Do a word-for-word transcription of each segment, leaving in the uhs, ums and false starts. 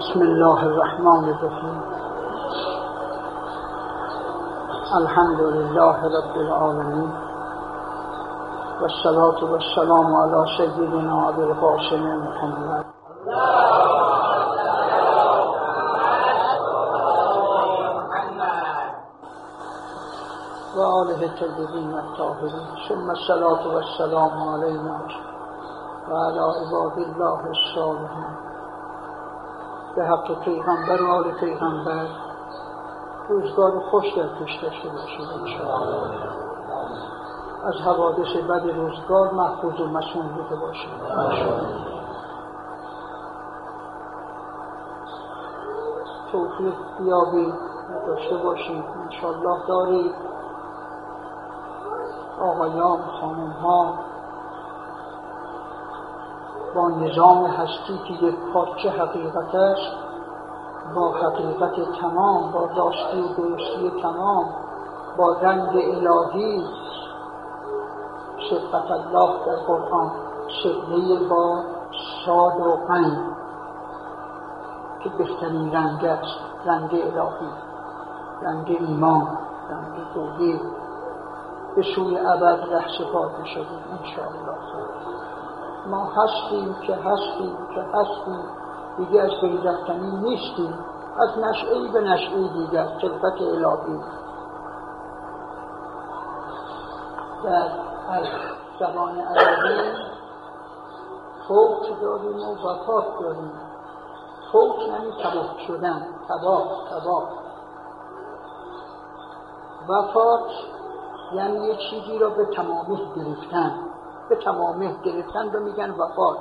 بسم الله الرحمن الرحیم. الحمد لله رب العالمین و الصلاة و السلام علی سیدنا ابی القاسم محمد و آله الطیبین الطاهرین، ثم الصلاة و السلام علینا و علی عباد الله الصالحین. به حق پیغمبر و آل پیغمبر روزگار خوش در پیش داشته باشید انشاءالله. از حوادث بد روزگار محفوظ و مصون بوده باشید انشاءالله. توفیق بیابید داشته باشید انشاءالله. دارید آقایان خانم‌ها با نظام هستی که یک پارچه حقیقت است، با حقیقت تمام، با راستی و درستی تمام، با رنگ الهی، صفت الله در قرآن صفحه با صاد و غین که بهترین رنگ است، رنگ الهی، رنگ ایمان، رنگ توحید. به سوی ابد ره سپرده شدیم انشاءالله. ما هستیم که هستیم که هستیم، دیگه از بین رفتنی نیستیم، از نشعه‌ای به نشعه‌ای دیگر، خلقت الهی. در زبان عربی فوت داریم و وفات داریم. فوت یعنی تباه شدن، تباه تباه. وفات یعنی یک چیزی را به تمامیت گرفتن، به تمامیت گرفتن رو میگن وفات.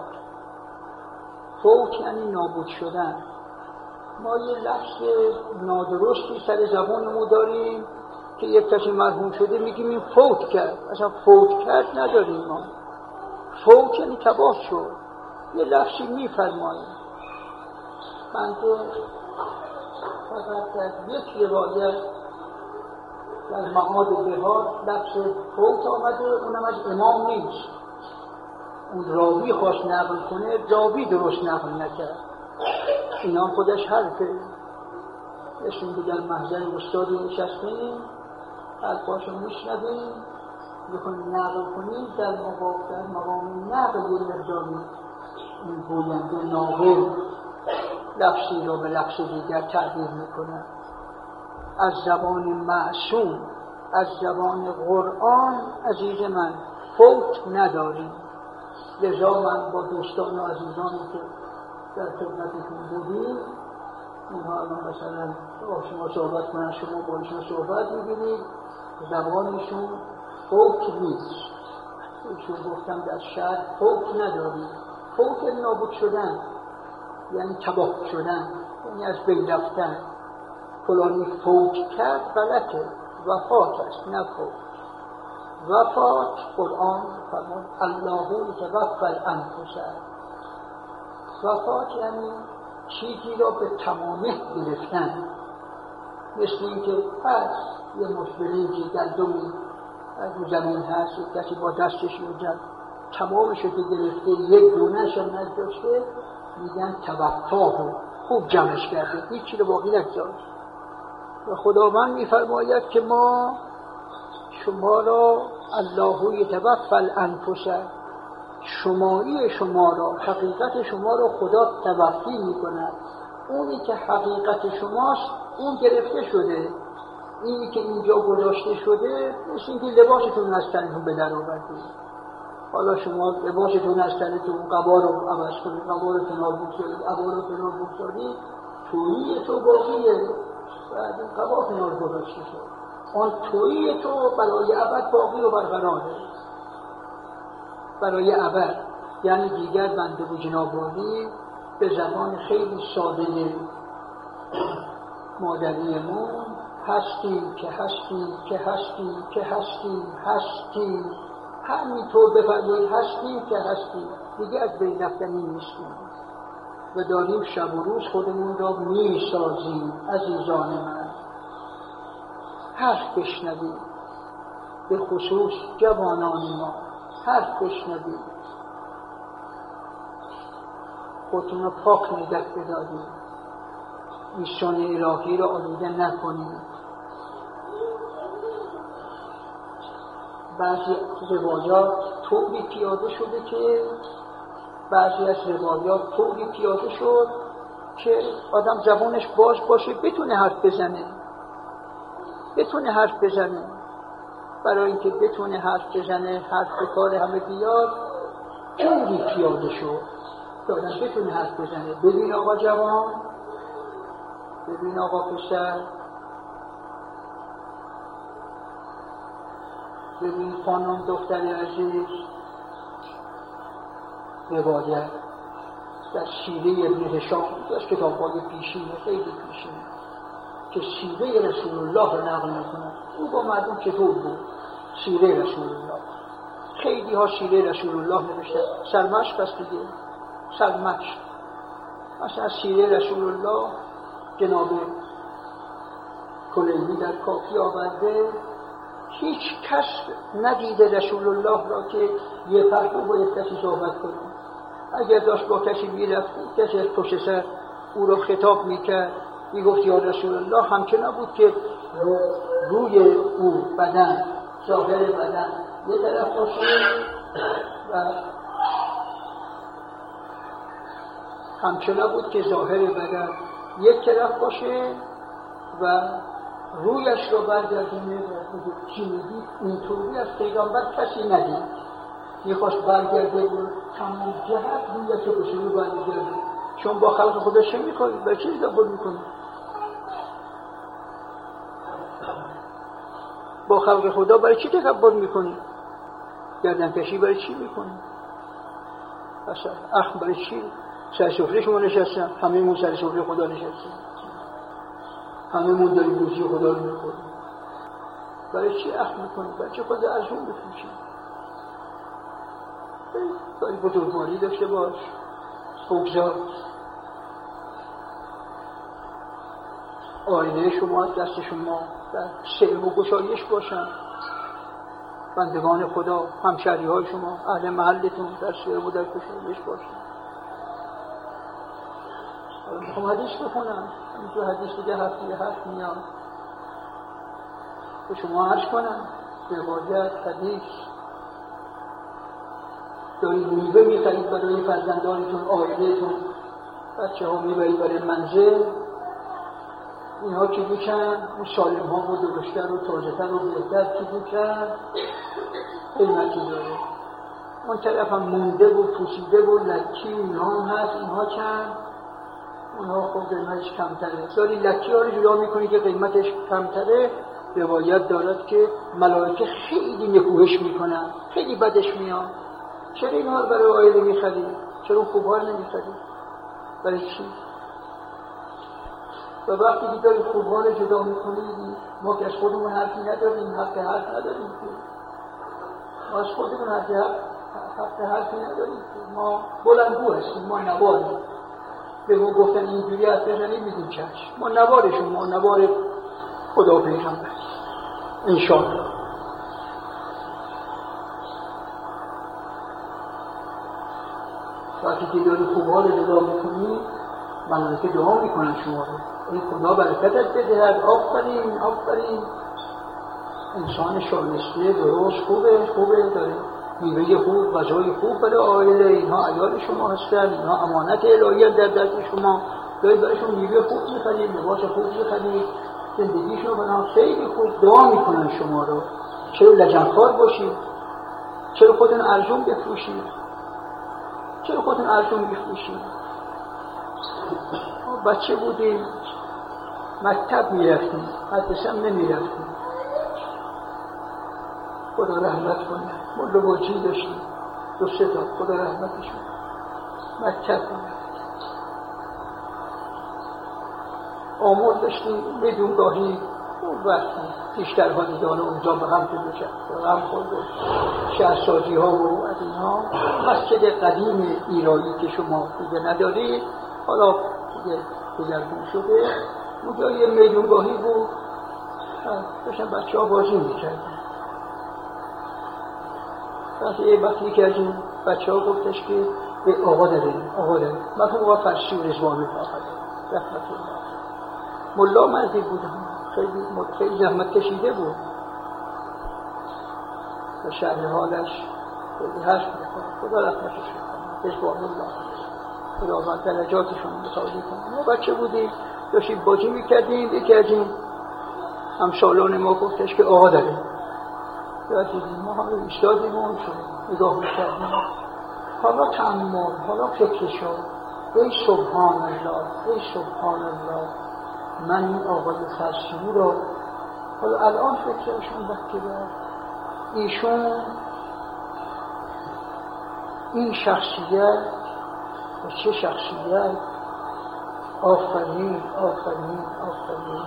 فوت یعنی نابود شدن. ما یه لفظ نادرستی سر زبانمون داریم که یک کسی مرحوم شده میگیم این فوت کرد. اصلا فوت کرد نداریم ما. فوت یعنی تباه شد. یه لفظی میفرماییم. بنده فقط در یک روایت در معاد بهار لفظ فوت آمده، اونم از امام نیست. اون راوی خواست نقل کنه، راوی درست نقل نکرد. اینا خودش حرفه. بشین که در محضر استادی نشستیم، حرفاشو میشنویم، بخونیم نقل کنیم، در مقام در مقام نقل یه مقداری این گوینده ناقل لفظی رو به لفظ دیگر تعبیر میکنه. از زبان معصوم، از زبان قرآن عزیز من فوت نداریم. لذا من با دوستان و عزیزانی که در خدمتتون بودیم، اونها الان مثلا با شما صحبت کنن، شما با ایشون صحبت می‌بینید، زبانشون فوت نیست. ایشون گفتم در شهر فوت نداریم. فوت نابود شدن یعنی تباه شدن، یعنی از بین رفتن. فلانی فوت کرد غلطه، وفات است نه فوت. وفات قرآن فرمود الله یتوفی الانفس. وفات یعنی چیزی را به تمامیت گرفتن. مثل اینکه پس یه مشکلی که گندمی از زمین هست، یک کسی با دستش می‌زنه تمامش رو گرفته، یک دونه‌ش هم نداشته، میگن توفاه، خوب جمعش کرده، هیچی رو باقی نگذاشت. و خداوند می‌فرماید که ما شما را الله یتوفی الانفس، شمایی شما را، حقیقت شما را خدا توفی می‌کند. اونی که حقیقت شماست اون گرفته شده، اینی که اینجا گذاشته شده مثل اینکه لباستون از تنتون به در آوردید. حالا شما لباستون از تنتون، قبا رو عوض کنید، قبا رو کنار بگذارید، عبا رو کنار بگذارید، تویی تو باقیه، بعد این قبا کنار گذاشته شد. آن تویی تو برای ابد باقی و برقراره، برای ابد. یعنی دیگر بنده و جنابواری به زبان خیلی ساده مادریمون هستیم که هستیم که هستیم که هستیم هستیم همینطور بفرمایید هستیم که هستیم، دیگه از بین رفتنی نیستیم و داریم شب و روز خودمون را میسازیم. عزیزان من حرف بشنوید، به خصوص جوانان ما حرف بشنوید، خودتون رو پاک نگه بدارید. میشان الهی را آلوده نکنید. بعضی روایات طوری پیاده شده که بعضی از روایات طوری پیاده شد که آدم زبانش باز باشه بتونه حرف بزنه بتونه حرف بزنه برای اینکه بتونه حرف بزنه حرف به کار همه بیاد طوری پیاده شد که آدم بتونه حرف بزنه. ببین آقا جوان، ببین آقا پسر، ببین خانم دختر عزیز. روایت در سیره ابن هشام از کتاب‌های پیشینه، خیلی پیشینه، که سیره رسول الله رو نقل می‌کنه. او با مردم چطور بود؟ سیره رسول الله. خیلی ها سیره رسول الله نوشتن. سرمشق است دیگه، سرمشق. مثلا سیره رسول الله جناب کلیمی در کافی آورده، هیچ کس ندیده رسول الله را که یه پهلو با یک کسی صحبت کنه. اگر داشت با کسی میرفت، کسی از پشت سر او را خطاب میکرد، میگفت یا رسول الله، همچنان نبود که روی او بدن، ظاهر بدن یه طرف باشه و همچنان بود که ظاهر بدن یک طرف باشه و رویش رو برگردونه و بگه چی میگی. اینطوری از پیغمبر کسی ندید. میخواست برگرده بود تمام جهت رویش رو به شروع برگرده. چون با خلق خدا چه میکنی؟ برای چی تدبر میکنی؟ با خلق خدا برای چی تکبر میکنی؟ گردن کشی برای چی میکنی؟ اصلا اخم برای چی؟ سر سفره شما نشستن، همه مون سر سفره خدا نشستن، همه مون داریم روزی خدا رو میخوریم. برای چی اخم میکنی؟ برای چی خدا ارزون بفروشی؟ برای بزرگواری داشته باش، بگذار آینه شما از دست شما در سلم و گشایش باشن. بندگان خدا، همشهری های شما، اهل محلتون در سلم و در گشایش باشن. میخوام حدیث بخونم، اینجا حدیث دیگه هفته هفت میاد به شما عرض کنم. روایت حدیث دارید میوه میخرید برای فرزندانتون، آیلتون، بچه ها میبرید برای منزل. اینها چی بکن؟ اون سالم ها و درشتر و تازه‌تر و بهتر چی بکن؟ قیمتی داره. اون طرف هم مونده و پوسیده و لکی اینها هم هست. اینها چند؟ اونها خب قیمتش کمتره. داری لکی ها رو جدا میکنی که قیمتش کمتره. روایت دارد که ملائکه خیلی نکوهش میکنن، خیلی بدش میاد. چرا اینها رو برای آیله میخرید؟ چرا خوبها رو نمیخرید؟ برای چی؟ و وقتی که داری خوبها رو جدا میکنید، ما که از خودمون حرفی نداریم، حق حرف نداریم که ما از خودمون حق حق حرفی نداریم، ما بلندگو هستیم، ما نواریم. به ما گفتن اینجوری حرف بزنید میگیم چشم. ما نوارشون، ما نوار خدا پیغمبر انشاءالله. وقتی که داری خوبها رو جدا میکنی، ملائکه دعا میکنن شما رو، ای خدا برکتت بدهد. آفرین آفرین، انسان شایسته، درست، خوبه خوبه، داره میوه خوب، غذای خوب برای آیله. اینها عیال شما هستن، اینها امانت الهی در دست شما. دارید برایشون میوه خوب میخرید، لباس خوب میخرید، زندگیشون بنا خیلی خوب. دعا میکنن شما رو. چرا لجنخوار باشید؟ چرا خودتون ارزون بفروشید؟ چرا خودتون ارزون میفروشید؟ بچه بودیم مکتب میرفتیم، مدرسه نمیرفتیم. خدا رحمت کنه، ملا باجی داشتیم دو سه تا، خدا رحمتشون. مکتب میرفتیم، آمول داشتیم، بدون گاهی اون وقت پیشترها دیدانه اونجا به هم تو شد هم خورد و شهرسازی ها و از اینها. مسجد قدیم ایرانی که شما دیگه ندارید، حالا دیگه دگرگون شده، اونجا یه میدونگاهی بود، داشتن بچه ها بازی میکردن. وقتی وقتی که از این بچه ها گفتش که به آقا داریم، آقا داریم، من خب آقا فرشی و رزوانی فاقده رحمت الله، ملا مردی بودم، خیلی خیلی زحمت کشیده بود و شرح حالش خیلی هست میکنه. خدا رحمتش کنه، رضوان الله، خداوند درجاتشون متعالی کنه. ما بچه بودیم داشتیم بازی میکردیم، یکی از این همسالان ما گفتش که آقا داره دیدیم، ما همه ایستادیم و نگاه میکردیم. حالا تأمل، حالا فکرشو، ای سبحان الله، ای سبحان الله، من این آقای فرسوی رو حالا الان فکرشون وقتی دار ایشون این شخصیت و چه شخصیت، آفرین آفرین آفرین.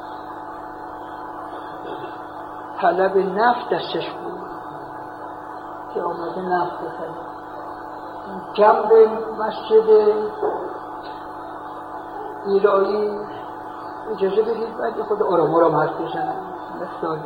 طلب نفت دستش بود که آمده نفت بطلب. جنب مسجد ایرانی اجازه بدید بعد خود آرام آرام حرف بزنم مفتالی.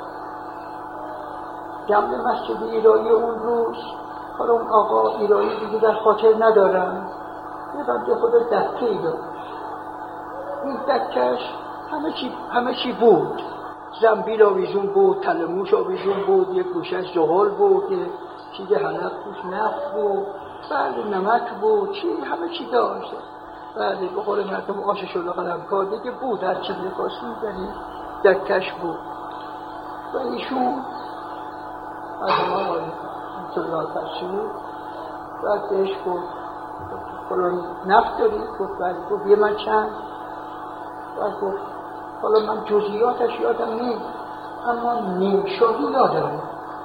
جنب مسجد ایرانی اون روز حالا اون آقا ایرانی دیگه در خاطر ندارم یه بنده خود دکه ای داشت. این دکهش همه چی همه چی بود، زنبیل آویزون بود، تلموش آویزون بود، یک گوشش زغال بود، یک چیز حلق توش نفت بود، بعد نمک بود، چی همه چی داشت. بعد به قول مردم آش شده قلمکار دیگه بود، هر چیز نکاسی می‌زنی دکهش بود. و ایشون از ما انتظار فرسوی بعد بهش گفت فلان نفت داری؟ گفت بعد گفت یه من چند؟ بعد گفت حالا من جزئیاتش یادم نیست اما نیم شاهی یادم.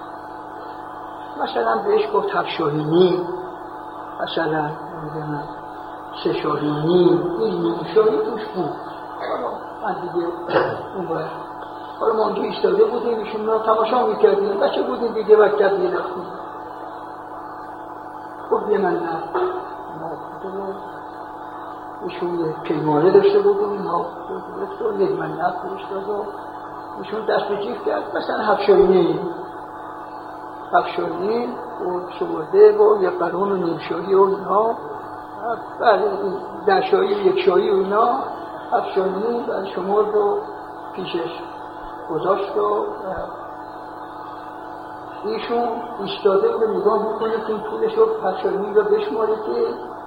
مثلا بهش گفت هفت شاهی نیم، مثلا نمیدونم سه شاهی نیم، این نیم شاهی توش بود. حالا من دیگه اون باید حالا ما اونجا ایستاده بودیم، ایشون را تماشا میکردیم، بچه بودیم دیگه وقت دیگه نفتیم. گفت یه من نفت ایشون یک پیمانه داشته بودیم، ما گفتیم یک من نفت داشته و ایشون دست به جیب کرد، مثلا هفت شاهی نیم هفت شاهی نیم و شمرده و یک قرون و نیم شاهی و اینا، ده شاهی و یک شاهی و اینا، هفت شاهی نیم و شمرد و پیشش گذاشت و ایشون ایستاده و نگاه میکنه که این پولش رو هفت شاهی نیم رو بشماره که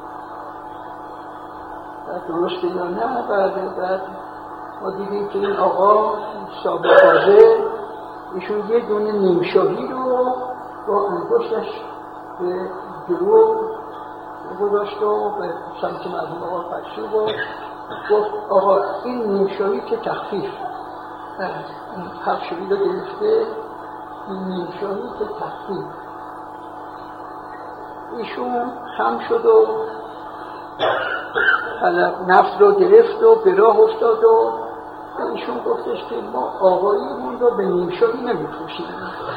درسته یا نه. بعد بعد ما دیدیم که این آقا صاحب حاضر ایشون یه دونه نیم شاهی رو با انگشتش به جلو گذاشت و به سمت مردم آقا فرسوی گفت گفت آقا این نیم شاهی که تخفیف، این هفت شاهی رو گرفته، این نیم شاهی که تخفیف. ایشون خم شد و نفت رو گرفت و به راه افتاد و ایشون گفتش که ما آقاییمون رو به نیم شاهی نمی‌فروشیم.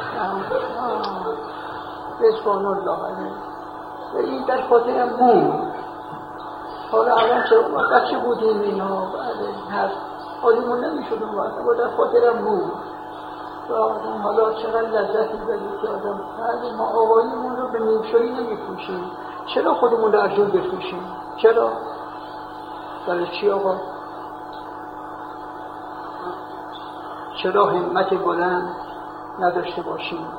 رضوان الله علیه. و این در خاطرم موند. حالا الان چرا بچه بودیم اینا بعد هست حالیمون نمی‌شد اون وقت، و در خاطرم موند. و حالا چقدر لذتی بدید که آدم بعد ما آقاییمون رو به نیم شاهی نمی‌فروشیم، چرا خودمون رو ارزون بفروشیم؟ چرا؟ برای چی آقا؟ چرا همت بلند نداشته باشیم؟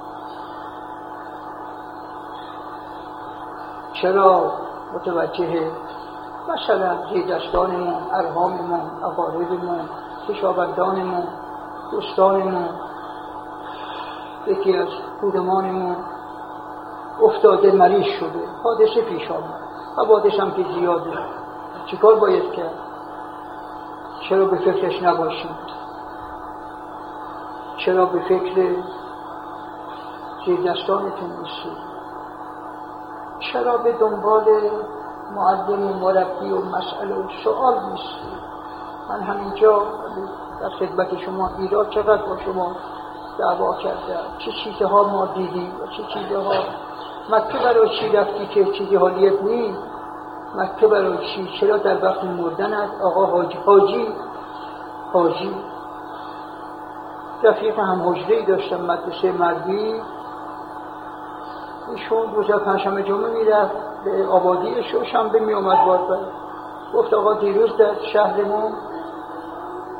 چرا متوجه مثلا زیردستانمون، ارحاممون، اقاربمون، خویشاوندانمون، دوستانمون، یکی از خودمانمون افتاده مریض شده، حادثه پیش آمد، حوادث هم که زیاده، چیکار باید کرد؟ چرا به فکرش نباشیم؟ چرا به فکر زیردستانتون نیستید؟ چرا به دنبال معلم و مربی و مسئله و سوال نیستید؟ من همینجا در خدمت شما ایراد چقدر با شما دعوا کرده، چه چیزها ما دیدیم و چه چیزها. مکه برای چی رفتی که چیزی حالیت نیست؟ مکه برای چی؟ چرا در وقت مردن از آقا حاجی حاجی حاجی رفیق هم حجره‌ای داشتم مدرسه مردی، ایشون روز پنجشنبه جمعه میرفت به آبادیش و شنبه می اومد بار بر. گفت آقا دیروز در شهرمون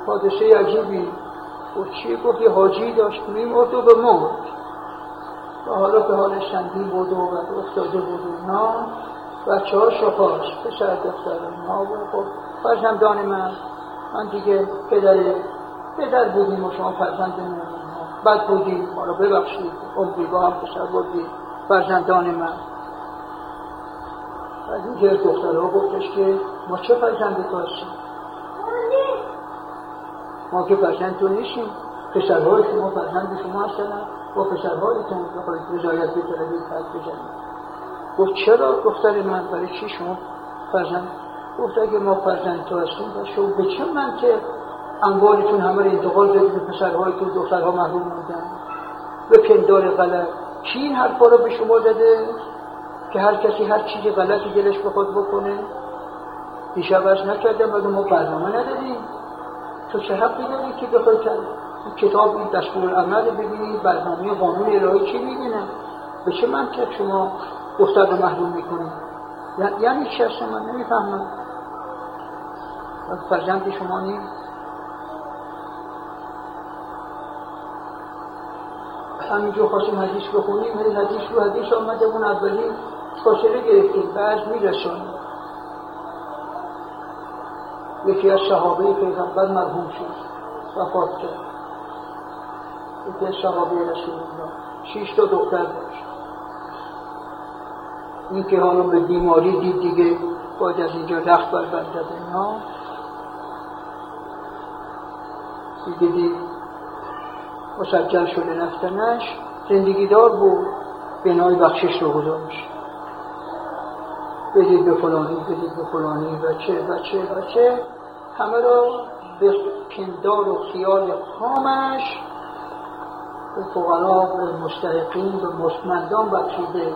حادثه عجیبی. و چیه؟ گفت یه حاجی داشت میمرد و به مرد و حالا به حالش سنگین بود و افتاده بود و اینا. بچه ها شفاش پسر دختر اینا و خب فرزندان من من دیگه پدر پدر بودیم و شما فرزند من بد بودیم، حالا ببخشید عمری با هم پسر بودیم فرزندان من. از اینجا دختر ها گفتش که ما چه فرزند تو هستیم؟ ما که فرزند تو نیستیم، پسرهای شما فرزند شما هستن و پسرهایتون بخواهید رضایت بطلبید فرد بزنید. گفت چرا دختر من؟ برای چی شما فرزند؟ گفت اگه ما فرزند تو هستیم و شما به چه من که اموالتون همه رو انتقال بدید به پسرهایتون دخترها محروم بودن به پندار غلط؟ کی این حرفا رو به شما داده که هر کسی هر چیزی غلطی دلش بخواد بکنه؟ دیشب عرض نکردم مگه ما برنامه نداریم؟ تو چه حقی داری که بخوای کتاب این دستور عمل ببینی برنامه قانون الهی چی میگنه؟ به چه منطق شما دختر رو محروم میکنید؟ یعنی چی هست؟ من نمیفهمم. فرزند شما نیست. همینجور خواستیم حدیث بخونیم، این حدیث رو حدیث آمده اون اولی فاصله گرفتیم بعد میرسونیم. یکی از صحابه پیغمبر مرحوم شد وفات کرد. یکی از صحابه رسول الله شش تا دختر داشت. این که حالا به بیماری دید دیگه باید از اینجا رخت بربندد اینا دیگه دید مسجل شده رفتنش زندگی دار بود. بنای بخشش رو گذاشت بدید به فلانی بدید به فلانی بچه بچه بچه همه رو به پندار و خیال خامش به فقرا به مستحقین به مستمندان بخشیده.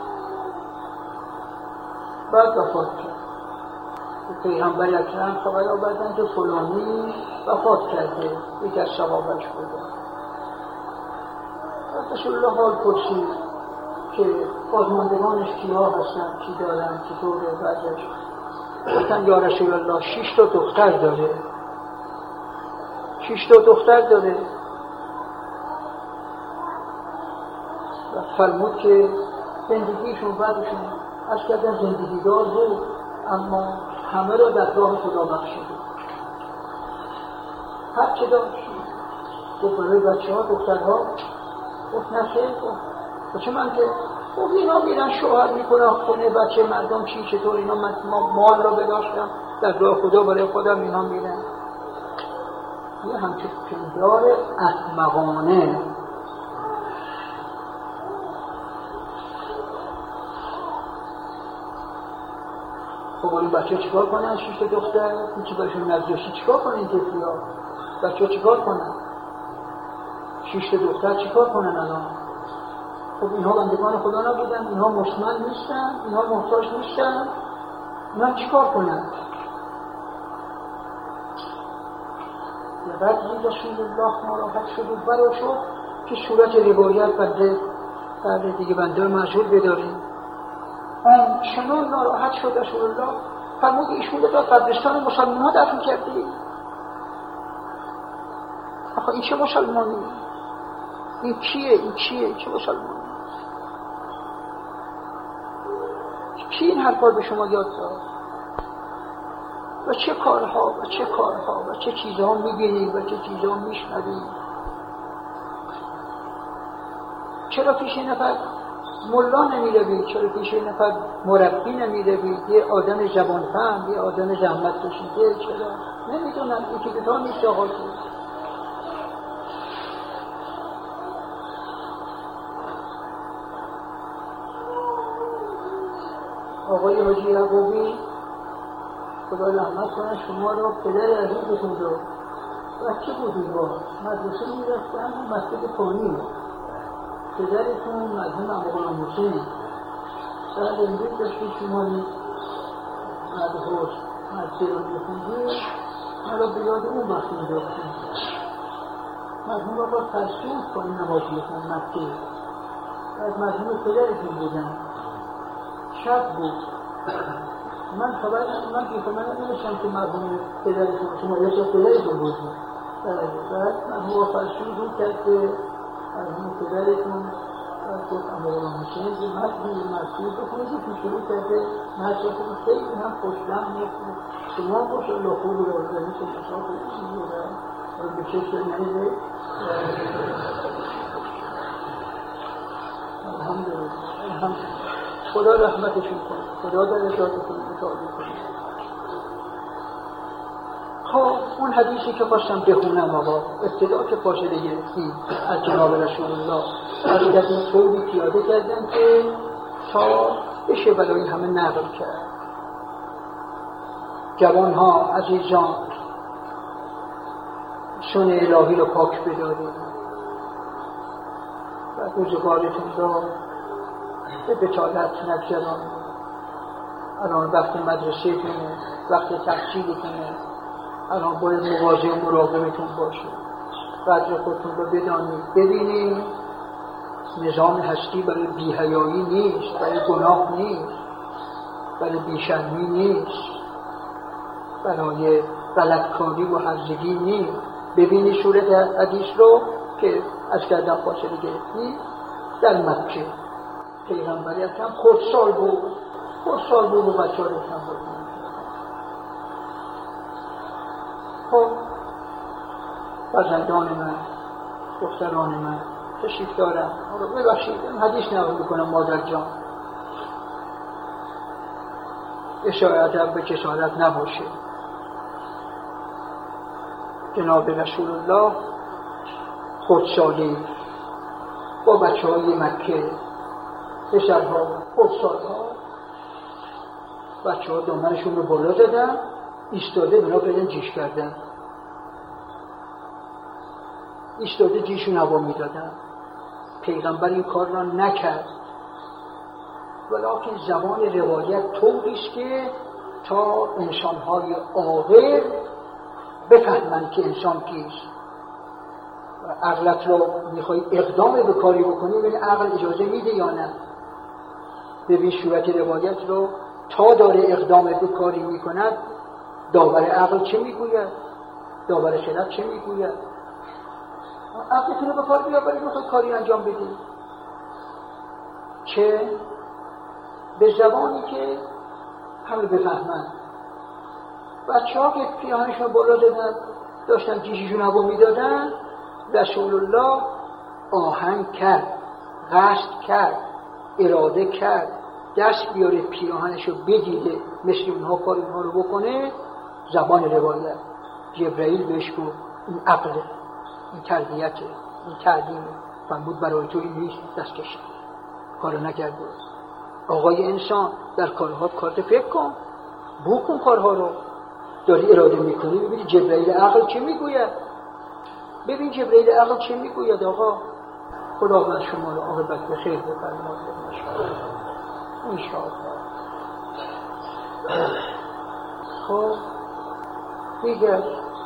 بعد وفات کرد. پیغمبر اکرم خبر آوردن که فلانی وفات کرده. یکی از صحابه‌اش بوده. رسول الله حال پرسید که بازماندگانش کیا هستن، کی دارن، چطوره بعدش؟ گفتن یا رسول الله شش تا دختر داره. شش تا دختر داره. و فرمود که زندگیشون بعدشون از کردن زندگی دار بود اما همه را در راه خدا بخشیده. هر چه داشت گفت برای بچه ها دخترها گفت نخیر گفت بچه من که گفت اینا میرن شوهر میکنن خونه بچه مردم چی چطور اینا من مال را بداشتم در راه خدا برای خودم اینا میرن. یه همچه پندار احمقانه. خب این بچه چیکار کنن؟ شش تا دختر این چی برشون نزداشتی چیکار کنن؟ این طفلی ها بچه ها چیکار کنن؟ شش تا دختر چیکار کنن الان؟ خب اینها بندگان خدا نبودن؟ اینها مستمند نیستن؟ اینها محتاج نیستن؟ اینها چیکار کنن؟ بعد این رسول الله ناراحت شد و برا شد که صورت روایت بنده بله دیگه بنده معذور بداریم. اون چنان ناراحت شد رسول الله فرمود ایشون رو در قبرستان مسلمان ها دفن کردی. آخه این چه مسلمانی؟ این کیه؟ این کیه؟ چه مسلمانی؟ کی این حرفا به شما یاد داد؟ و چه کارها و چه کارها و چه چیزها میبینید و چه چیزها میشنوید؟ چرا پیش نفر ملا نمیروید؟ چرا پیش نفر مربی نمیروید؟ یه آدم زبان فهم، یه آدم زحمت کشیده؟ چرا؟ نمیدونم یکی که تا نیست آقا آقای حاجی یعقوبی خدا رحمت کنه شما رو پدر عزیزتون رو بچه بودیم با مدرسه میرفتن و مسجد فانی پدرتون مرحوم عموغلام حسین سرد امروز داشتی شمالی مدهوش مسجد رو میخوندی من رو به یاد اون وقت میداختیم مرحوم بابا ترسون فانی نماز میخوند مسجد از مرحوم پدرتون بودن شب بود من خبر من بیخو من نمیشم که مرحوم پدرتون شما یه چه پدرتون بود بعد مرحوم آفرشون رو کرد که مرحوم پدرتون گفت امیرالله حسین که مردی مرسول بکنید که شروع کرده مرسول خیلی هم خوشلم نیست شما خوش الله خوب رو آزدانی که شما خوشی رو به چشم نیده الحمدلله خدا رحمتشون کنه خدا در اشارتشون متعالی کنه. خب اون حدیثی که خواستم بخونم آقا ابتدا که فاصله گرفتیم از جناب رسول الله از این طوری پیاده کردم که تا بشه برای همه نقل کرد. جوان ها عزیزان سن الهی رو پاک بدارید و روزگارتون را به بطالت نگذرانید. الان وقت مدرسه کنه، وقت تحصیل کنه، الان باید مواظب و مراقبتون باشه، قدر خودتون رو بدانید. ببینید نظام هستی برای بی‌حیایی نیست، برای گناه نیست، برای بیشرمی نیست، برای غلطکاری و هرزگی نیست. ببینید صورت حدیث رو که از کردن فاصله گرفتی در مکه پیغمبری اکرم خردسال بود خردسال بود و بچه ها رو کم بود. خب فرزندان من دختران من تشریف دارم رو ببخشید حدیث نقل میکنم مادر جان اشارت به کسالت نباشه. جناب رسول الله خردسالی با بچه های مکه پسرها خردسالها بچه ها دامنشون رو بالا زدن ایستاده بنا پیدن جیش کردن ایستاده جیشون هوا می دادن. پیغمبر این کار را نکرد ولیکن زبان روایت طوریست که تا انسانهای عاقل بفهمند که انسان کیست. عقلت را میخوای اقدام به کاری بکنی ببین عقل اجازه میده یا نه. ببین صورت روایت رو تا داره اقدام به کاری میکند داور عقل چه میگوید؟ داور خرد چه میگوید؟ عقلتون رو به کار بیاورید میخوای کاری انجام بدید چه؟ به زبانی که همه بفهمند. بچه ها که پیانشون بالا دادن داشتن جیششون هوا میدادن رسول الله آهنگ کرد قصد کرد اراده کرد دست بیاره پیراهنشو بدیده مثل اونها کار اونها رو بکنه. زبان روایت جبرائیل بهش گفت این عقله این تربیته این تعلیمه فرمود برای تو این نیست دست کشید کارو نکرده. آقای انسان در کارها کارت فکر کن بکن کارها رو داری اراده میکنی. ببینی جبرائیل عقل چه میگوید ببین جبرائیل عقل چه میگوید. آقا خداوند شما رو عاقبت به خیر بفرماید ان شاء الله. خب دیگر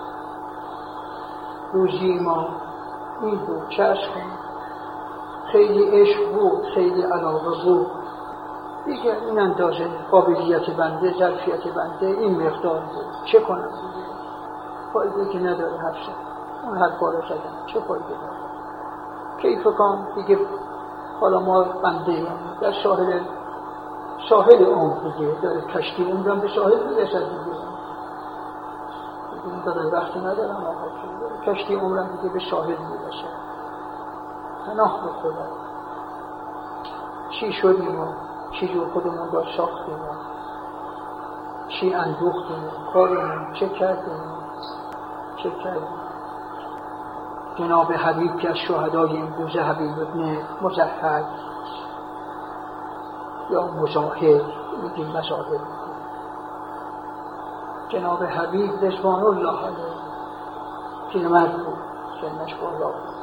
روزی ما این بود چشم خیلی عشق بود خیلی علاقه بود دیگر این اندازه قابلیت بنده ظرفیت بنده این مقدار بود. چه کنم دیگه فایده که نداره حرف زدن اون حرفا رو زدن چه فایده داره کیف کن دیگه. حالا ما بنده در ساحل ساحل عمر دیگه داره کشتی عمرم به ساحل میرسد دیگه این داره وقتی ندارم آقا کشتی عمرم دیگه به ساحل میرسد. پناه به خدا چی شدیم و چی جور خودمون را ساختیم و چی اندوختیم کارمون چه کردیم چه کردیم. جناب حبیب که از شهدای امروز حبیب ابن مزحک یا مزاحد میگیم مزاحد جناب حبیب رضوان الله علیه پیرمرد بود سنش بالا بود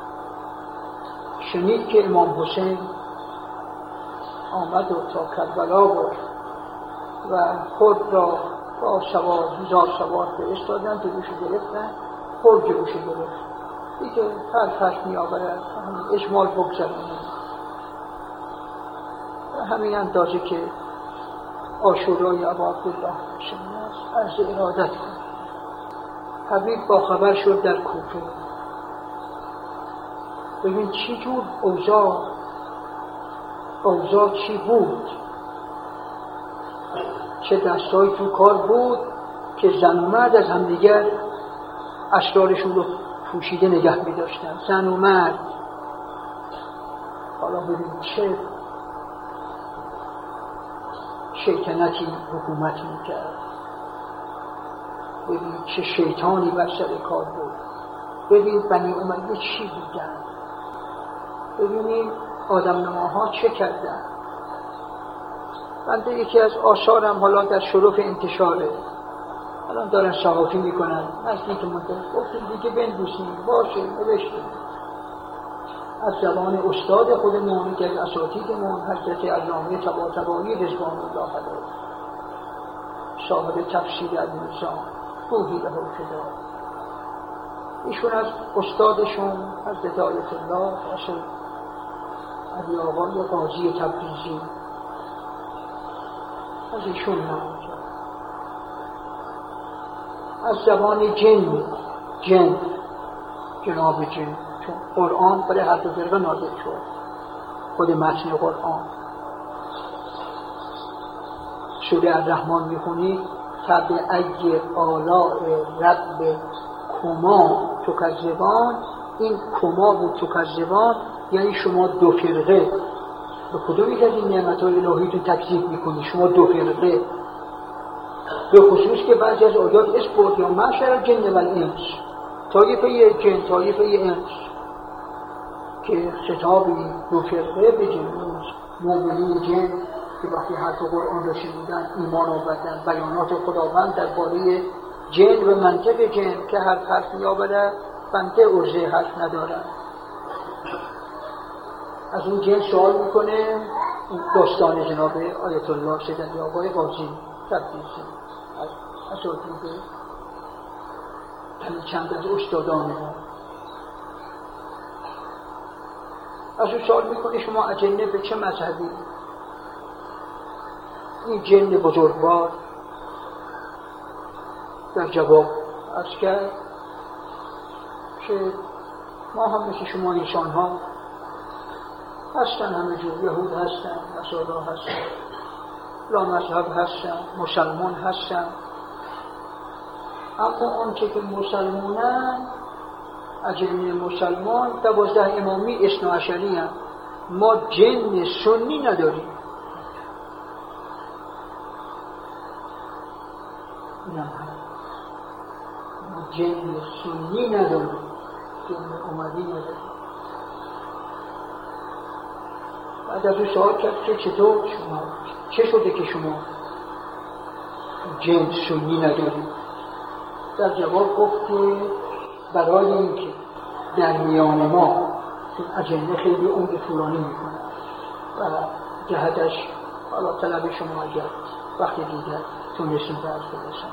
شنید که امام حسین آمد و تا کربلا بود و خود را با سوار هزار سوار فرستادن جلوشو گرفتن خود جلوشو گرفت دیگه هر خشم می آورد اشمال بگذارند همین اندازه که عاشورای ابا عبدالله هاشمی است. عرض ارادت کنم. حبیب با خبر شد در کوفه. ببین چی جور اوضاع اوضاع چی بود، چه دستایی تو کار بود که زن و مرد از همدیگر اسرارشون رو پوشیده نگه می داشتن. زن و مرد. حالا ببین چه شیطنتی حکومت می کرد، ببین چه شیطانی بر سر کار بود. ببین بنی امیه چی بودن، ببینیم آدم نماها چه کردن. بنده یکی از آثارم حالا در شرف انتشاره، الان دارن صحافی میکنن، نزدیک منتظر گفتیم دیگه بنویسیم، باشه نوشتیم. از زبان استاد خودمون که از اساتیدمون حضرت علامه طباطبایی رضوان الله علیه، صاحب تفسیر النظام، روحی له فدا. ایشون از استادشون حضرت آیت الله رسول علی آقای قاضی تبریزی از ایشون نام کرد. از زبان جن جن جناب جن، چون قرآن برای هر دو فرقه نازل شد، خود متن قرآن. سوره الرحمن میخونی فبأی آلاء رب کما تکذبان. این کما بود تکذبان، یعنی شما دو فرقه به کدومی از این نعمت‌های الهی تو تکذیب میکنی؟ شما دو فرقه. به خصوص که بعضی از آیات اسم برد یا معشر الجن والانس، طایفه جن طایفه انس، که خطابی دو فرقه به جنوز مومنین جن که وقتی حرف قرآن را شنیدن ایمان آوردن، بیانات خداوند درباره جن و منطق جن که هر حرف میآورد بنده عرضه حرف ندارد. از اون جن سوال میکنه، داستان جناب آیت الله سید علی آقای قاضی تبریزی از اساتید همین چند از استادان ما. از اون سوال میکنه شما اجنه به چه مذهبی؟ این جن بزرگوار در جواب عرض کرد که ما هم مثل شما انسان ها هستن، همه جور یهود هستن، نصارا هستن، لا مذهب هستن، مسلمان هستن. اما اون که مسلمانن اجنه مسلمان دوازده امامی اثنا عشری هم، ما جن سنی نداریم. نه ما جن سنی نداریم، جن اومدی نداریم. بعد از او سوال کرد که چطور شما چه شده که شما جن سنی ندارید؟ در جواب گفت که برای اینکه در میان ما اجنه خیلی عمر طولانی میکنه و جهتش حالا طلب شما اگر وقتی دیگر تونستیم درست برسن.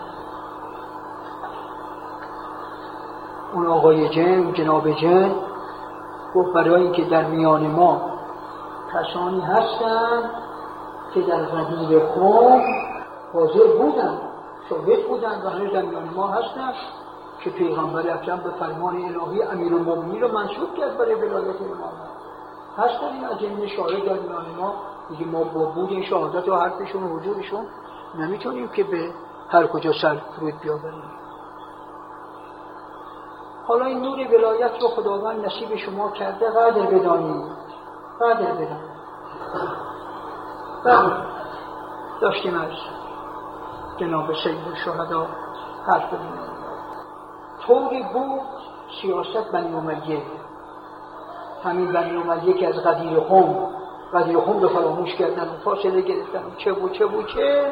اون آقای جن، جناب جن گفت برای اینکه در میان ما کسانی هستن که در قدیم قوم حاضر بودن، شاهد بودن و هنوز در میان ما هستن که پیغمبر اکرم به فرمان الهی امیرالمومنین رو منصوب کرد برای ولایت امام. هستن این اجنه شاهد در میان ما. دیگه ما با بود این شهادت و حرفشون و حضورشون نمیتونیم که به هر کجا سر فرود بیاوریم. حالا این نور ولایت رو خداوند نصیب شما کرده، قدر بدانید، قدر بدانید. و داشتیم از جناب سید الشهدا حرف بدونیم. طوری بود سیاست بنی امیه، همین بنی امیه که از غدیر قم غدیر قم رو فراموش کردن و فاصله گرفتن، چه بود چه بود چه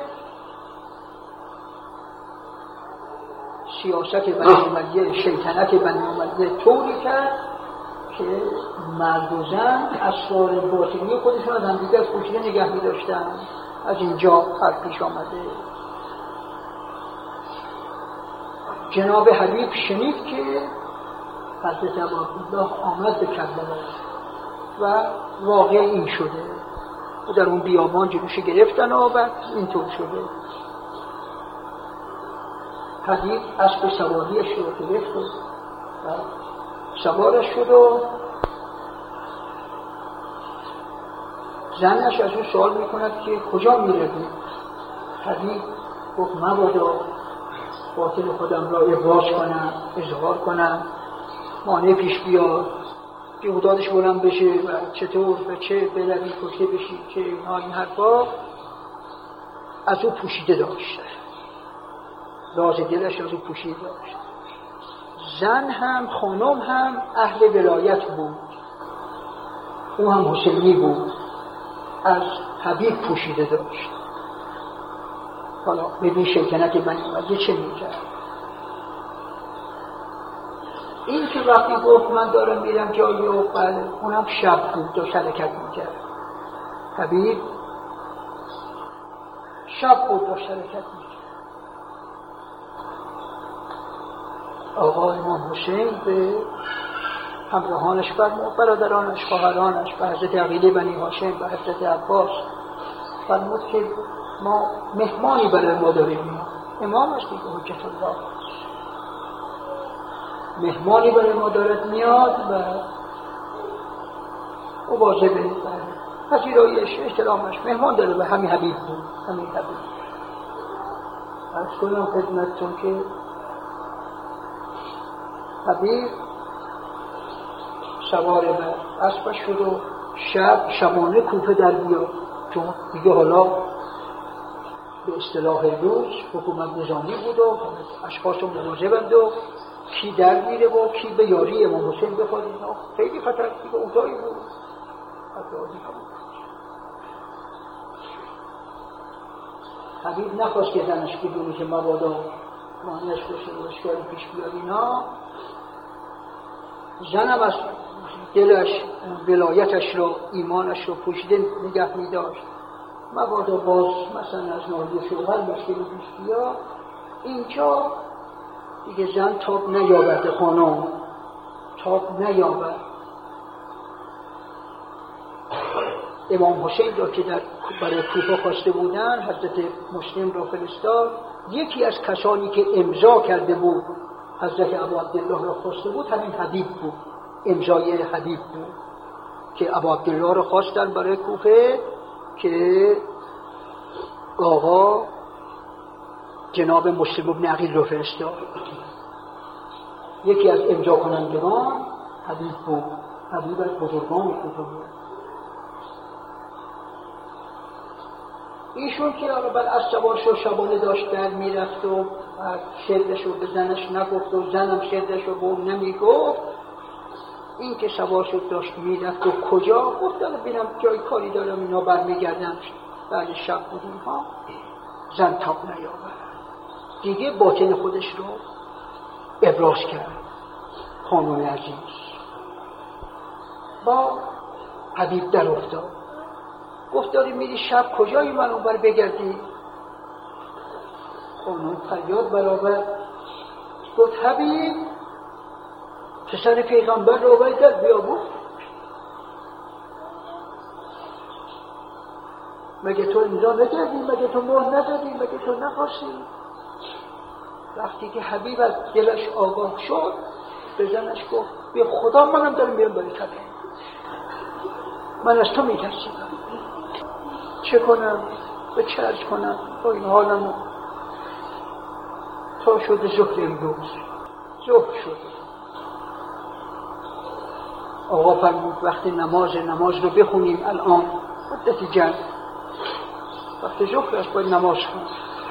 سیاست بنی امیه، شیطنت بنی امیه طوری کرد که مرد و زن اسرار باطنی خودشون از همدیگر پوشیده نگه می داشتن. از اینجا حرف پیش آمده. جناب حبیب شنید که حضرت ابوعبدالله آمد به کربلا و واقع این شده. و در اون بیابان جلوش گرفتن و بعد اینطور شده. حبیب اسب سواریش رو گرفت و سوارش شد و زنش از اون سوال میکند که کجا میروی؟ حبیب گفت مبادا باطن خودم را ابراز کنم، اظهار کنم، مانع پیش بیاد، جهوداتش بلند بشه و چطور و چه بروی کشته بشی چه اینا این حرفا از او پوشیده داشت، راز دلش از او پوشیده داشت. زن هم خانم هم اهل ولایت بود، او هم حسینی بود، از حبیب پوشیده داشت. حالا ببین شیطنت بنی امیه چه میکرد. این که وقتی گفت من دارم میرم جایی و بله اونم شب بود داشت حرکت میکرد. حبیب شب بود داشت حرکت میکرد. آقا امام حسین به همراهانش فرمود، برادرانش، خواهرانش، به حضرت عقیل بنی هاشم، به حضرت عباس فرمود که ما مهمانی برای ما داریم. امام است دیگه، حجت الله مهمانی برای ما دارد میاد و او واجبه پذیرایش احترامش. مهمان داره و همین حبیب بود، همین حبیب. عرض کنم خدمتتون که حبیب سوار بر اسبش شد و شب شبانه کوفه در بیاد، چون دیگه حالا به اصطلاح روز حکومت نظامی بود و اشخاص مواظبند و کی در میره و کی به یاری امام حسین بخواد. اینا خیلی خطر دیگه اوضاعی بود. حبیب نخواست که زنش بدونی که مبادا مانعش بشه و اشکالی پیش بیاد. اینا زنم از دلش ولایتش رو، ایمانش رو پوشیده نگه می داشت. مبادا باز مثلا از ناحیه شوهر مشکلی پیش بیاد. اینجا دیگه زن تاب نیاورده، خانم تاب نیاورد. امام حسین را که در برای کوفه خواسته بودن، حضرت مسلم را فرستاد. یکی از کسانی که امضا کرده بود حضرت ابو عبدالله را خواسته بود همین حبیب بود. امضای حبیب بود که ابو عبدالله را خواستن برای کوفه که آقا جناب مسلم ابن عقیل را فرستاد. یکی از امضا کنندگان حبیب بود. حبیب از بزرگان کوفه بود. ایشون که آقا بر از سوار شد، شبانه داشت در میرفت و شدش رو به زنش نگفت و زنم شدش رو به اون نمیگفت. این که سوار شد داشت میرفت و کجا گفت دارم بینم جای کاری دارم اینا برمیگردم. بعد شب بود اینها زن تاب نیاورد دیگه، باطن خودش رو ابراز کرد. خانم عزیز با حبیب در افتاد، گفت داری میری شب کجایی من اون بر بگردی؟ خانم فریاد برآورد گفت حبیب پسر پیغمبر رو باید در بیابون، مگه تو امضا نکردی؟ مگه تو مهر ندادی؟ مگه تو نخواستی؟ وقتی که حبیب از دلش آگاه شد به زنش گفت به خدا منم دارم میرم برای تبه، من از تو میترسیدم، چه کنم؟ به چه عرض کنم؟ با این حالمو تا شده ظهر امروز ظهر شده. آقا فرمود وقتی نماز نماز رو بخونیم الان مدتی جمع، وقتی ظهر است باید نماز خونیم.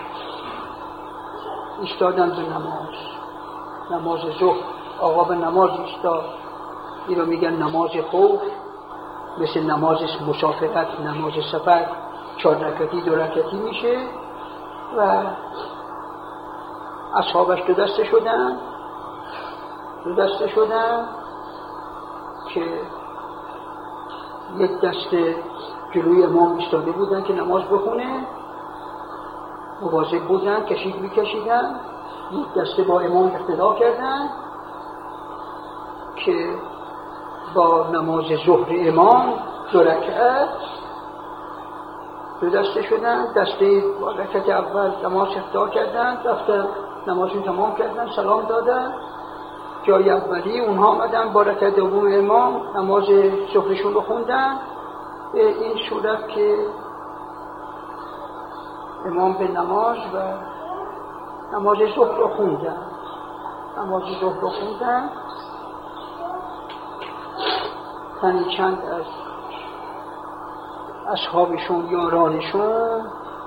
ایستادن به نماز، نماز ظهر. آقا به نماز ایستاد. این رو میگن نماز خوف، مثل نماز مسافرت، نماز سفر چهار رکعتی دو رکعتی میشه و اصحابش دو دسته شدن دو دسته شدن که یک دسته جلوی امام ایستاده بودن که نماز بخونه، مواظب بودن، کشید میکشیدن. یک دسته با امام اقتدا کردن که با نماز ظهر امام دو رکعت دو دسته شدن. دسته با رکعت اول نماز افتار کردن، رفتن نمازشون تمام کردن، سلام دادن جای اولی. اونها آمدن با رکعت دوم امام نماز ظهرشون رو خوندن. به این صورت که امام به نماز و نماز ظهر رو خوندن نماز ظهر رو خوندن تنی چند از اصحابشون یارانشون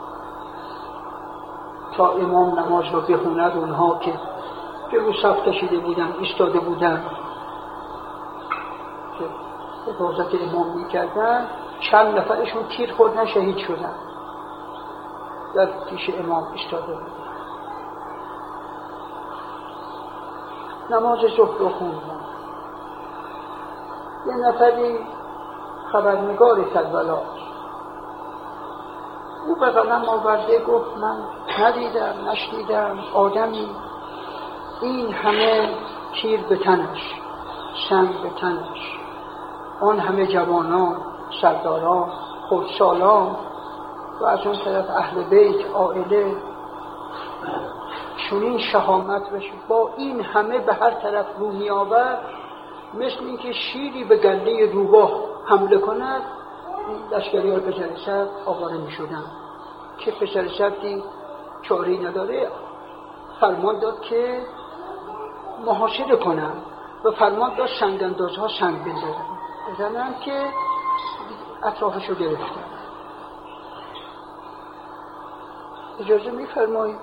تا امام نماز رو بخوند، اونها که جلو صف کشیده بودن ایستاده بودن که حفاظت امام میکردن، چند نفرشون تیر خوردن شهید شدن در پیش امام ایستاده بودن. نماز ظهر رو خوندن. یه نفری خبرنگار کربلا او به قلم آورده گفت من ندیدم نشنیدم آدمی این همه تیر به تنش، سنگ به تنش، آن همه جوانان، سرداران، خردسالان و از اون طرف اهل بیت، عائله، چنین شهامت بشه با این همه به هر طرف رو می آورد، مثل اینکه شیری به گله روباه حمله کند. لشکری های پسر سر آواره می شدن که پسر سردی چاری نداره، فرمان داد که محاصره کنن و فرمان داد سنگ‌اندازها سنگ بزنن بزنن که اطرافشو گرفتن. اجازه می فرمایید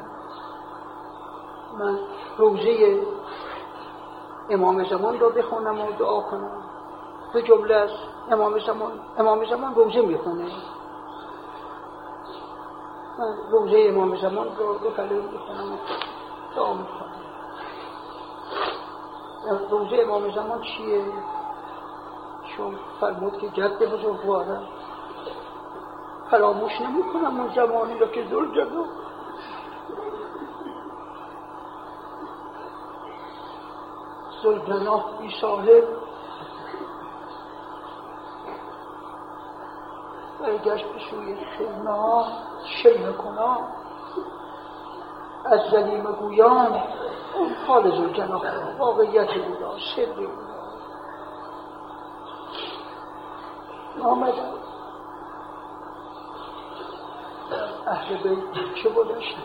من روزه امام زمان رو بخونم و دعا کنم؟ به جمله از امام زمان امام زمان روزه میخونه. من روزه امام زمان رو دو کلمه میخونم و دعا میکنم. روزه امام زمان چیه؟ چون فرمود که جد بزرگوارم فراموش نمی کنم اون زمانی رو که ذوالجلال ذوالجناح بی صاحب برگشت به سوی خیمه ها شیمه کنان از ظلیم گویان. اون حال ذوالجناح واقعیت بودا، سر بودا. آمدن اهل بیت چه بودشن،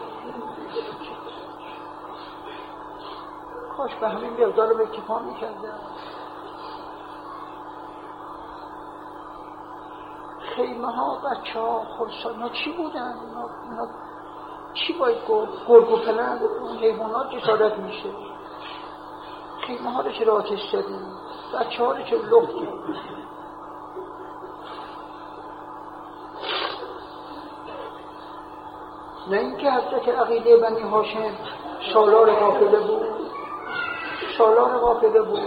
کاش به همین بیادار رو اکتفا میکردن. خیمه ها، بچه ها، خرسان اینا چی بودن؟ اینا, اینا چی باید گفت؟ گرگ و پلنگ اون حیوانات جسارت میشه. خیمه ها رو چرا آتش زدیم؟ بچه ها رو چرا لختیم؟ نه اینکه حضرت عقیده بنی هاشم سالار قافله بود، سالار قافله بود.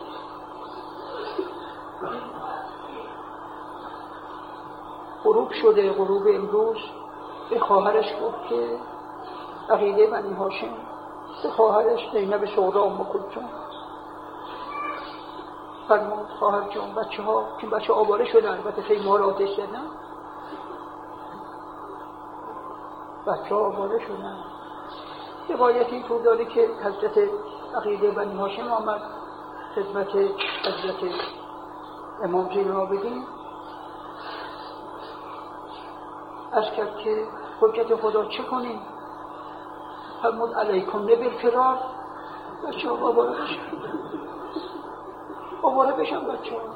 غروب شده، غروب امروز به خواهرش گفت که عقیده بنی هاشم، به خواهرش زینب صغرا ام کلثوم فرمود خواهر جان بچه ها که بچه آواره شدن، البته خیمه ها را آتش زدن، بچه ها آواره شدن. روایتی طور داره که حضرت عقیده بنی هاشم آمد خدمت حضرت امام زین العابدین از کرد که حجت خدا چه کنیم؟ فرمود علیکم نبیل فرار، بچه ها آواره بشن، آواره بشن بچه ها.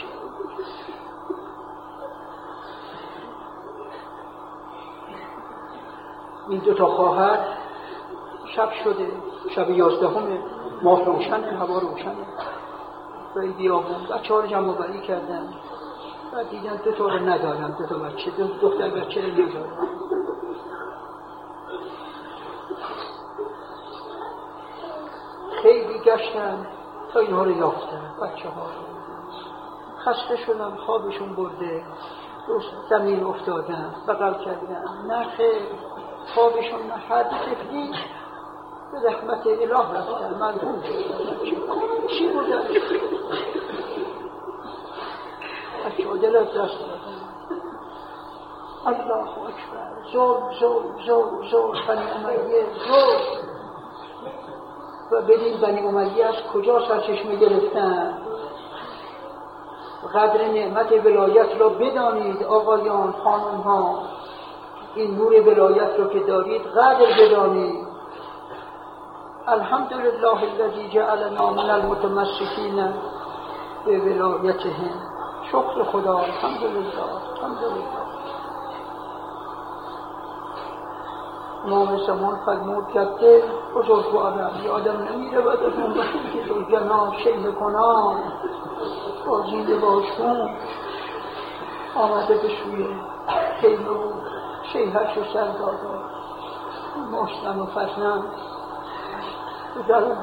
این دو تا خواهر شب شده، شب یازدهم، ماه روشنه، هوا روشنه، و این بیابون بچه ها رو جمع بری کردن و دیدن دو تا رو ندارن، دو تا بچه، دو دختر بچه رو ندارن. خیلی گشتن تا اینها رو یافتن، بچه ها رو. خسته شدن، خوابشون برده، زمین افتادن، بغل کردن، نه خیر، خوابشون نه هر طفلی به رحمت اله رفتن، مرحوم شدن. چی بودن؟ بچه ها دل از دست دادن. الله اکبر، ظلم ظلم ظلم ظلم بنی امیه ظلم. و بدین بنی امیه از کجا سرچشمه گرفتن؟ قدر نعمت ولایت را بدانید آقایان خانم ها، این نور ولایت را که دارید قدر بدانید. الحمدلله الذی جعلنا من المتمسکین به ولایتهم. شکر خدا، الحمدلله الحمدلله. امام زمان فرمود که بزرگوارم یادم نمیره بعد از اون وقتی که تو جناب شیخ کنان با زیر باشون آمده به سوی خیمه بود، شیخش رو سر داده مشتن و فتنم به درم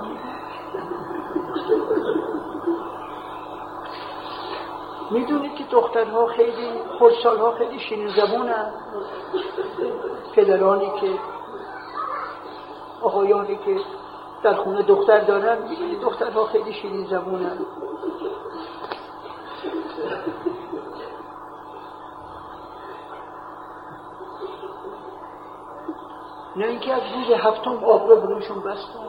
میدونید که دخترها خیلی خردسالها خیلی شیرین زبونن. پدرانی که آقایانی که در خونه دختر دارن میدونید دخترها خیلی شیرین زبونن. نه اینکه از روز هفتم آب رو برونشون بستن.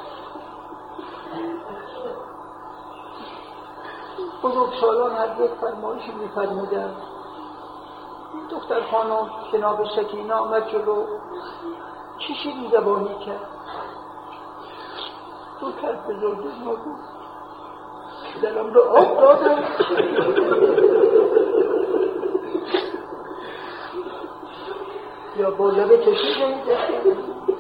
بزرگسالان هر یک فرمایشی می‌فرمودند. دختر خانم جناب سکینه آمد جلو، چی شیرین زبانی کرد؟ تو کرد بزرگی نگو دلم رو آب دادم. یا با لبه کشیده داشته.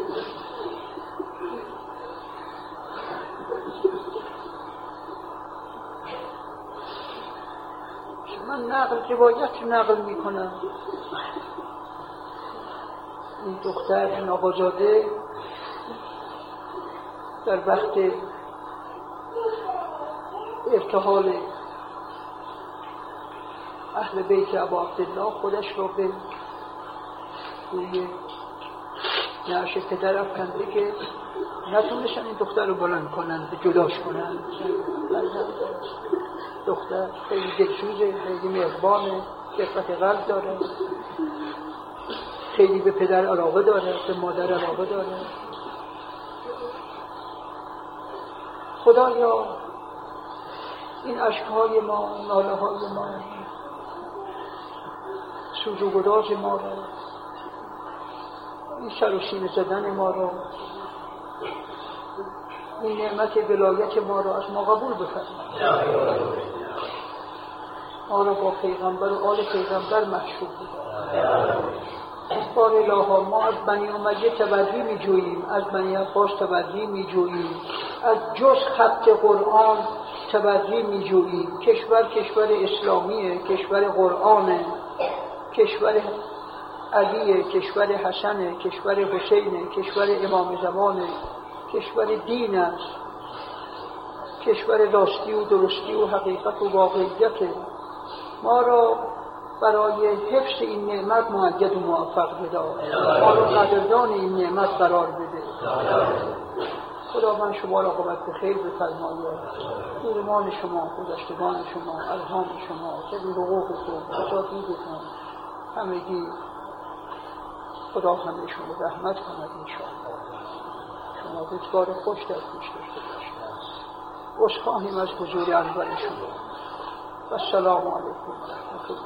من نقل روایت نقل میکنم. این دختر این آقازاده در وقت ارتحال اهل بیت ابا عبدالله خودش را به روی نعش پدر افکنده که نتونستن این دختر رو بلند کنن، به جداش کنن. دختر خیلی دلسوزه، خیلی مهربانه، دقت قلب داره، خیلی به پدر علاقه داره، به مادر علاقه داره. خدایا این اشکهای ما، ناله های ما، سوز و گداز ما را، این سر و سینه زدن ما را، این نعمت ولایت ما را از ما قبول بفرما. ما را با پیغمبر و آل پیغمبر محشور بدار. بار الها ما از بنی امیه تبری می جوییم، از بنی عباس تبری می جوییم، از جز خط قرآن تبری می جوییم. کشور کشور اسلامیه، کشور قرآنه، کشور علیه، کشور حسنه، کشور حسینه، کشور امام زمانه، کشور دین است، کشور راستی و درستی و حقیقت و واقعیته. ما را برای حفظ این نعمت مؤید و موفق بدار. ما را قدردان این نعمت قرار بده. خدا من شما را عاقبت به خیر بفرماید. پیرمان شما، گذشتگان شما، الهام شما، سبیل حقوقتون، اساتیدتون، همگی خدا همه‌شون رو رحمت کند انشاءالله. شما روزگار خوش در پیش داشته باشید. عذرخواهیم از حضور انور شما. و السلام علیکم.